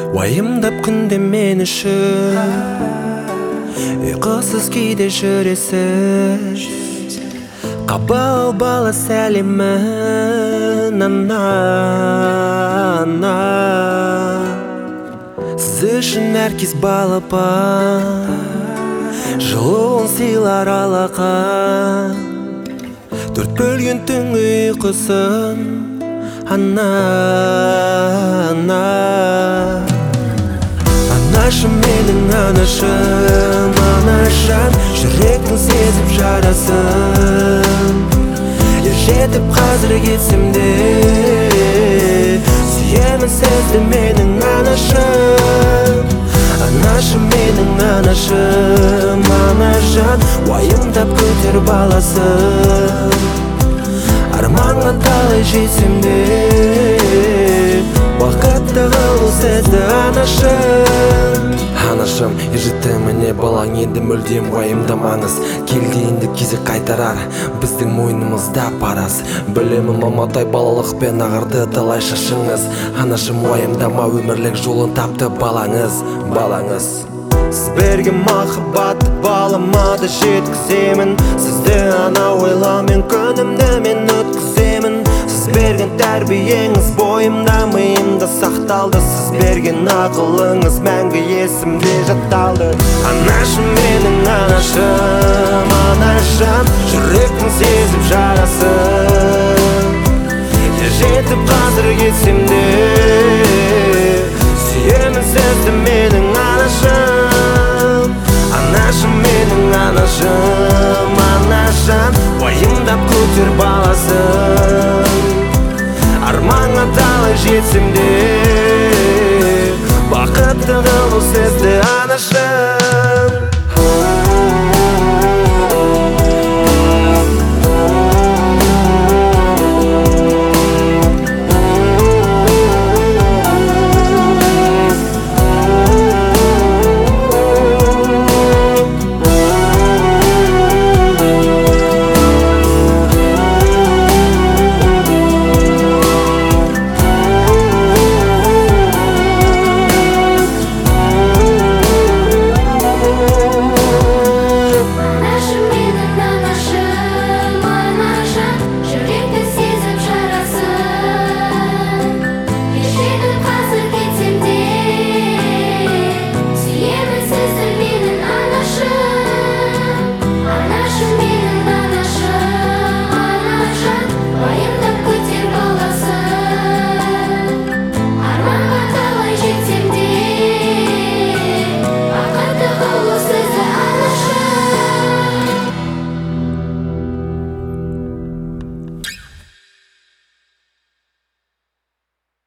Уайымдап күнде мен үшін ұйқысыз кейде жүресің. Қабыл бала сәлемін ана. Сіз үшін әркез балапан, жылуын сыйлар алақан. Төрт бөлген түн ұйқысын ана. Анашым менің анашым, анашам, жүректің сезіп жарасын. Ержетіп қазір кетсем де, сүйемін сізді менің анашым. Анашым менің анашым, анажан, уайымдап көтер баласын. Арманға талай жетсем де, бақытты қылу сізді анашым. Анашым, ержетті міне балаң, енді мүлдем уайымдамаңыз. Келді енді кезек қайтарар, біздің мойнымызда парыз. Білемін маматай балалықпен ағырды талай шашыңыз. Анашым, уайымдама, өмірлік жолын тапты балаңыз. Сіз берген махаббатты балама да жеткіземін. Сізді ана ойламен күнімді мен өткіземін. Сіз берген тәрбиеңіз бойымда миымда сақталды. Сіз берген ақылыңыз мәңгі есімде жатталды. Анашым менің анашым, анашам, жүректің сезіп жарасын. Ержетіп қазір кетсем де, сүйемін сізді менің анашым. Анашым менің анашым, анашам, уайымдап көтер баласын. Арманға талай жетсем де, бақытты қылу сізді анашым.